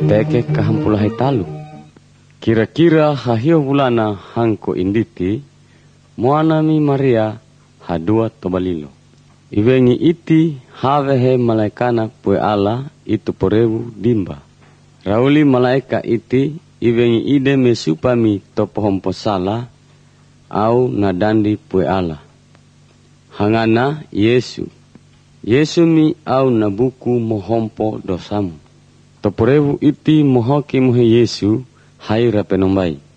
teke kahampulahe talu. Kira-kira hahio bulana hangko inditi, muanami Maria hadua tobalilo. Iwengi iti havehe malaikana pue ala itu porewu dimba. Rauli malaika iti iwengi ide mesupami topohompo sala au nadandi pue ala. Hangana Yesu mi au nabuku mohompo dosamu. Toporewu iti mohoki muhe Yesu hai rapenombai.